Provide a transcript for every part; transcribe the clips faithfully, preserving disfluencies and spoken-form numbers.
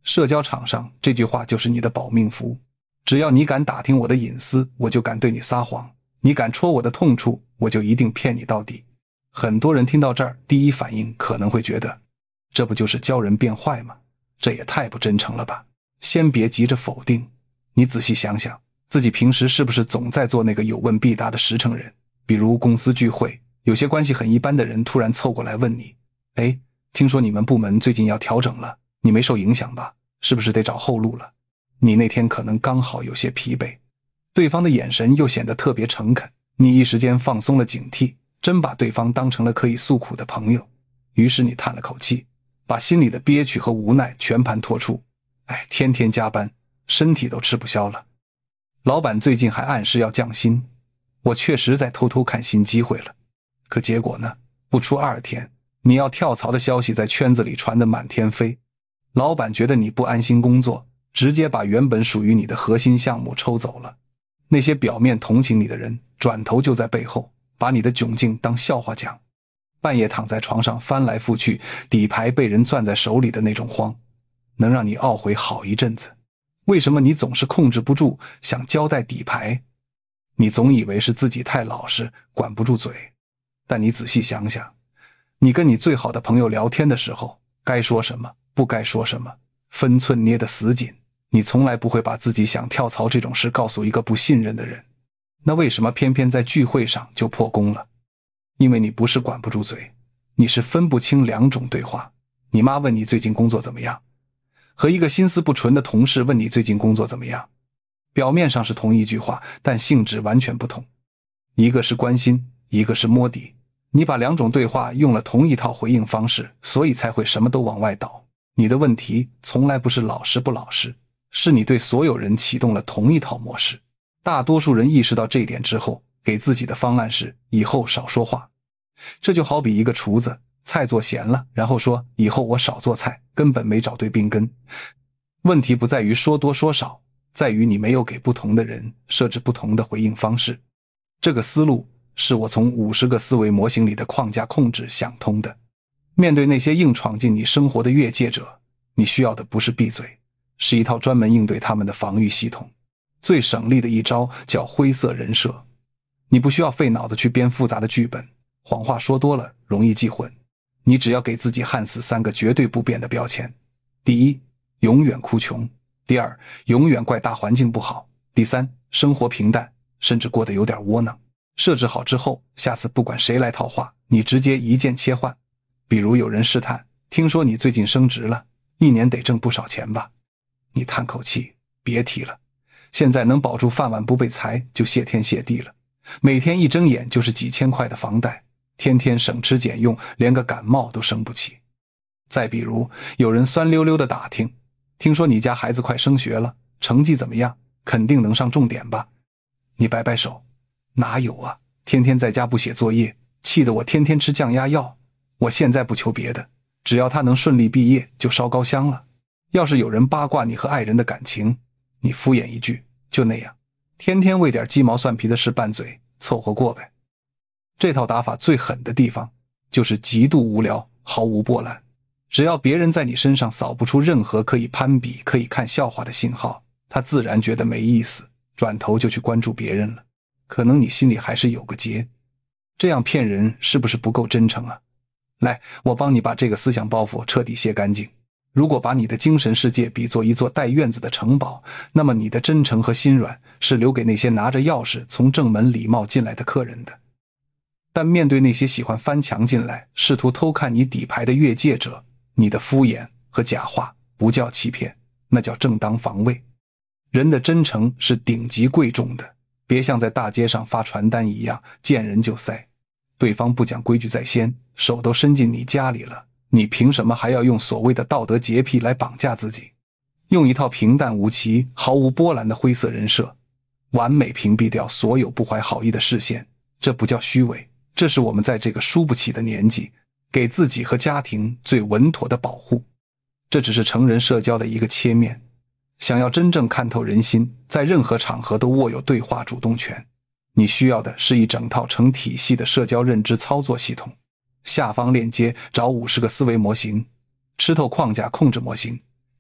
社交场上这句话就是你的保命符，只要你敢打听我的隐私，我就敢对你撒谎，你敢戳我的痛处，我就一定骗你到底。很多人听到这儿，第一反应可能会觉得，这不就是教人变坏吗？这也太不真诚了吧。先别急着否定，你仔细想想，自己平时是不是总在做那个有问必答的实诚人？比如公司聚会，有些关系很一般的人突然凑过来问你，诶，听说你们部门最近要调整了，你没受影响吧？是不是得找后路了？你那天可能刚好有些疲惫，对方的眼神又显得特别诚恳，你一时间放松了警惕，真把对方当成了可以诉苦的朋友。于是你叹了口气，把心里的憋屈和无奈全盘托出。哎，天天加班，身体都吃不消了。老板最近还暗示要降薪，我确实在偷偷看新机会了。可结果呢？不出二天，你要跳槽的消息在圈子里传得满天飞。老板觉得你不安心工作，直接把原本属于你的核心项目抽走了。那些表面同情你的人，转头就在背后把你的窘境当笑话讲。半夜躺在床上翻来覆去，底牌被人攥在手里的那种慌，能让你懊悔好一阵子。为什么你总是控制不住想交代底牌？你总以为是自己太老实，管不住嘴。但你仔细想想，你跟你最好的朋友聊天的时候，该说什么，不该说什么，分寸捏得死紧。你从来不会把自己想跳槽这种事告诉一个不信任的人，那为什么偏偏在聚会上就破功了？因为你不是管不住嘴，你是分不清两种对话。你妈问你最近工作怎么样，和一个心思不纯的同事问你最近工作怎么样，表面上是同一句话，但性质完全不同。一个是关心，一个是摸底。你把两种对话用了同一套回应方式，所以才会什么都往外倒。你的问题从来不是老实不老实，是你对所有人启动了同一套模式。大多数人意识到这一点之后，给自己的方案是以后少说话。这就好比一个厨子，菜做咸了，然后说以后我少做菜，根本没找对病根。问题不在于说多说少，在于你没有给不同的人设置不同的回应方式。这个思路是我从五十个思维模型里的框架控制想通的。面对那些硬闯进你生活的越界者，你需要的不是闭嘴，是一套专门应对他们的防御系统。最省力的一招叫灰色人设。你不需要费脑子去编复杂的剧本，谎话说多了容易记混。你只要给自己焊死三个绝对不变的标签：第一，永远哭穷；第二，永远怪大环境不好；第三，生活平淡，甚至过得有点窝囊。设置好之后，下次不管谁来套话，你直接一键切换。比如有人试探，听说你最近升职了，一年得挣不少钱吧？你叹口气，别提了，现在能保住饭碗不被裁就谢天谢地了。每天一睁眼就是几千块的房贷，天天省吃俭用，连个感冒都生不起。再比如有人酸溜溜的打听，听说你家孩子快升学了，成绩怎么样？肯定能上重点吧？你摆摆手，哪有啊，天天在家不写作业，气得我天天吃降压药。我现在不求别的，只要他能顺利毕业就烧高香了。要是有人八卦你和爱人的感情，你敷衍一句，就那样，天天为点鸡毛蒜皮的事拌嘴，凑合过呗。这套打法最狠的地方就是极度无聊，毫无波澜。只要别人在你身上扫不出任何可以攀比可以看笑话的信号，他自然觉得没意思，转头就去关注别人了。可能你心里还是有个结，这样骗人是不是不够真诚啊？来，我帮你把这个思想包袱彻底卸干净。如果把你的精神世界比作一座带院子的城堡，那么你的真诚和心软是留给那些拿着钥匙从正门礼貌进来的客人的。但面对那些喜欢翻墙进来试图偷看你底牌的越界者，你的敷衍和假话不叫欺骗，那叫正当防卫。人的真诚是顶级贵重的，别像在大街上发传单一样见人就塞。对方不讲规矩在先，手都伸进你家里了，你凭什么还要用所谓的道德洁癖来绑架自己？用一套平淡无奇、毫无波澜的灰色人设，完美屏蔽掉所有不怀好意的视线。这不叫虚伪，这是我们在这个输不起的年纪，给自己和家庭最稳妥的保护。这只是成人社交的一个切面。想要真正看透人心，在任何场合都握有对话主动权。你需要的是一整套成体系的社交认知操作系统。下方链接找五十个思维模型，吃透框架控制模型，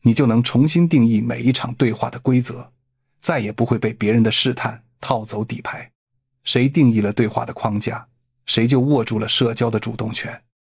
你就能重新定义每一场对话的规则，再也不会被别人的试探套走底牌。谁定义了对话的框架，谁就握住了社交的主动权。